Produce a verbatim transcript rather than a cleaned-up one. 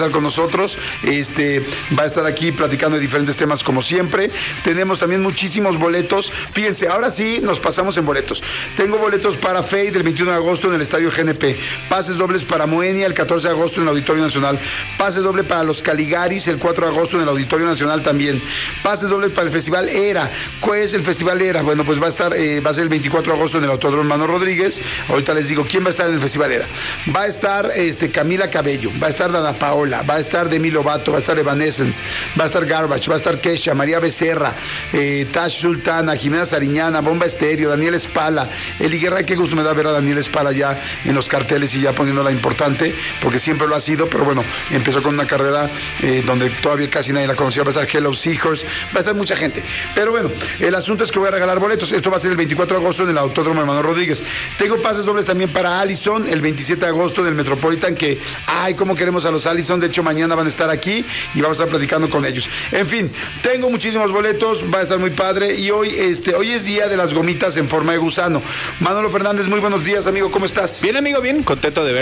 con nosotros, este va a estar aquí platicando de diferentes temas como siempre. Tenemos también muchísimos boletos. Fíjense, ahora sí nos pasamos en boletos. Tengo boletos para Fade el veintiuno de agosto en el Estadio G N P, pases dobles para Moenia el catorce de agosto en el Auditorio Nacional, pases dobles para los Caligaris el cuatro de agosto en el Auditorio Nacional también, pases dobles para el Festival Era. ¿Cuál es el Festival Era? Bueno, pues va a estar, eh, va a ser el veinticuatro de agosto en el Autódromo Hermano Rodríguez. Ahorita les digo quién va a estar en el Festival Era. Va a estar este, Camila Cabello, va a estar Dana Paola, va a estar Demi Lovato, va a estar Evanescence, va a estar Garbage, va a estar Kesha, María Becerra, eh, Tash Sultana, Jimena Sariñana, Bomba Estéreo, Daniel Espala, Eli Guerra. Qué gusto me da ver a Daniel Espala ya en los carteles y ya poniéndola importante, porque siempre lo ha sido, pero bueno, empezó con una carrera eh, donde todavía casi nadie la conocía. Va a estar Hello Seahorse, va a estar mucha gente, pero bueno, el asunto es que voy a regalar boletos. Esto va a ser el veinticuatro de agosto en el Autódromo Hermano Rodríguez. Tengo pases dobles también para Allison el veintisiete de agosto en el Metropolitan, que ay, cómo queremos a los Allison. De hecho, mañana van a estar aquí y vamos a estar platicando con ellos. En fin, tengo muchísimos boletos, va a estar muy padre. Y hoy, este, hoy es día de las gomitas en forma de gusano. Manolo Fernández, muy buenos días, amigo, ¿cómo estás? Bien, amigo, bien, contento de ver